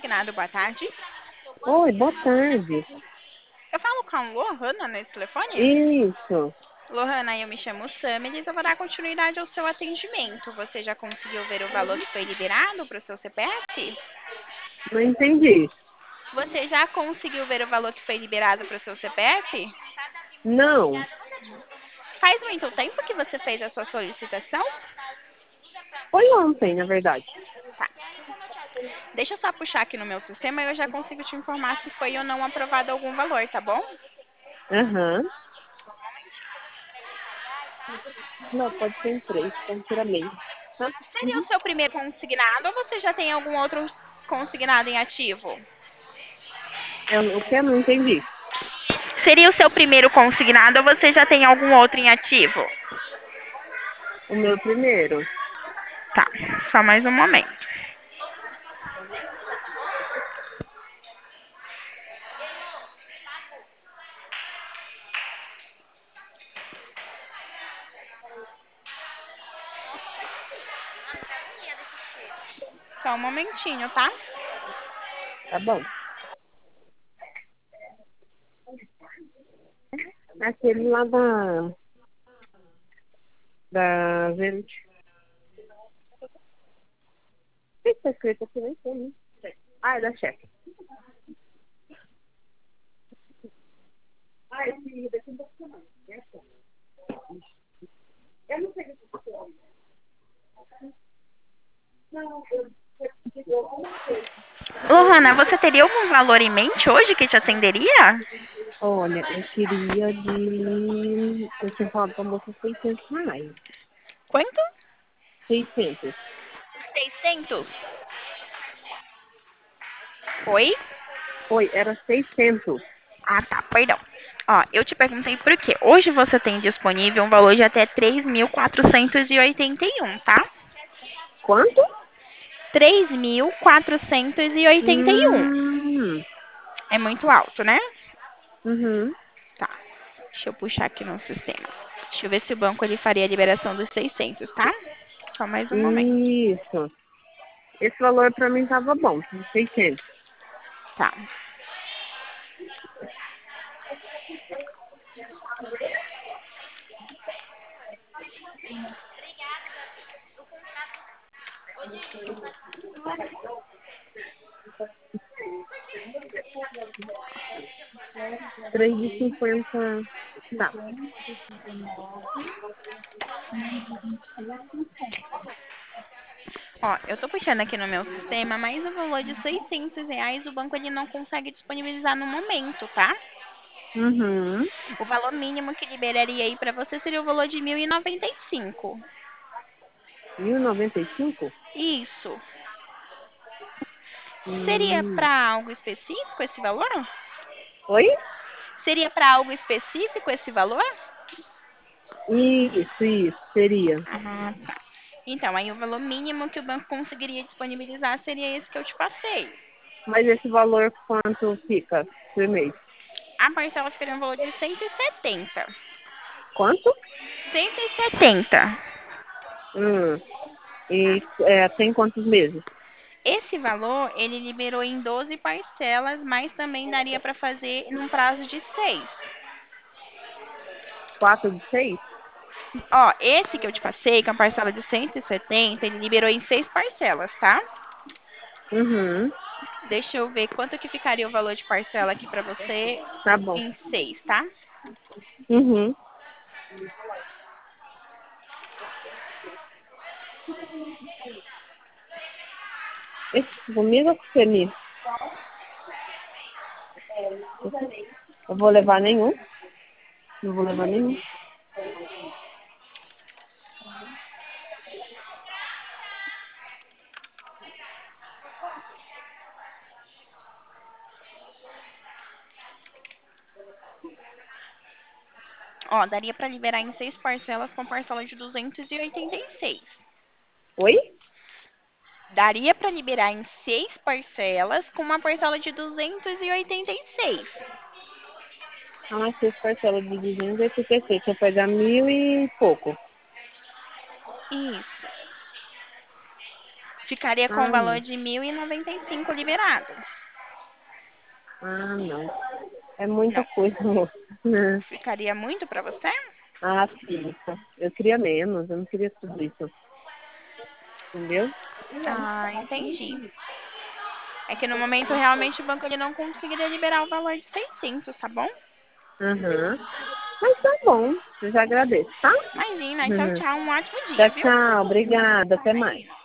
consignado, boa tarde. Oi, boa tarde. Eu falo com a Lohana nesse telefone? Isso. Lohana, eu me chamo Samilis, eu vou dar continuidade ao seu atendimento. Você já conseguiu ver o valor que foi liberado para o seu CPF? Não entendi. Você já conseguiu ver o valor que foi liberado para o seu CPF? Não. Faz muito tempo que você fez a sua solicitação? Foi ontem, na verdade. Tá. Deixa eu só puxar aqui no meu sistema e eu já consigo te informar se foi ou não aprovado algum valor, tá bom? Aham. Não, pode ser em três, tranquilamente. Tá? Seria o seu primeiro consignado ou você já tem algum outro consignado em ativo? O que eu não entendi? Seria o seu primeiro consignado ou você já tem algum outro em ativo? O meu primeiro. Tá, só mais um momento. Só um momentinho, tá? Tá bom. Aquele lá da Verde. O que está escrito aqui? Nem sei, né? Ah, é da chefe. Ah, esse daqui é da eu não sei. Não, Lohana, você teria algum valor em mente hoje que te atenderia? olha, eu queria de... Eu tinha falado pra moça R$ 600. Quanto? 600. 600? Oi? Foi, era 600. Ah, tá, perdão. Ó, eu te perguntei por quê. Hoje você tem disponível um valor de até 3.481, tá? Quanto? 3.481. Hum, É muito alto, né? uhum. Tá. Deixa eu puxar aqui no sistema. Deixa eu ver se o banco ele faria a liberação dos 600, tá? Só mais um momento. Isso. Esse valor pra mim tava bom, 600. Tá. Três de 50. Tá. Ó, eu tô puxando aqui no meu sistema, mas o valor de R$ 600 o banco ele não consegue disponibilizar no momento, tá? Uhum. O valor mínimo que liberaria aí pra você seria o valor de 1.095. 1095. Isso. Seria Hum. pra algo específico esse valor? Oi? Seria pra algo específico esse valor? Isso, seria. Ah, tá. Então, aí o valor mínimo que o banco conseguiria disponibilizar seria esse que eu te passei. Mas esse valor quanto fica por mês? A parcela ficaria um valor de 170. Quanto? 170. Hum. Tá. E tem quantos meses? Esse valor, ele liberou em 12 parcelas, mas também daria para fazer num prazo de 6. 4 de 6? Ó, esse que eu te passei, com a parcela de 170, ele liberou em 6 parcelas, tá? Uhum. Deixa eu ver quanto que ficaria o valor de parcela aqui para você Tá bom. em 6, tá? Uhum. Esse comigo ou com você, Mi? Eu vou levar nenhum? Não vou levar nenhum. Ó, daria para liberar em 6 parcelas com parcela de 286. Oi? Daria para liberar em 6 parcelas com uma parcela de 286. Ah, 6 parcelas de 286. Você pegar 1.000 e pouco. Isso. Ficaria com o Ah, valor não. de 1.095 liberado. Ah, não. É muita Não. coisa, moça. Né? Ficaria muito para você? Ah, fica. Eu queria menos, eu não queria tudo isso. Entendeu? Ah, entendi. É que no momento realmente o banco ele não conseguiria liberar o valor de 600, tá bom? Aham. Mas tá bom. Eu já agradeço, tá? Imagina. Tchau, Uhum. tchau. Um ótimo dia, Tchau, viu? tchau. Obrigada. Até mais.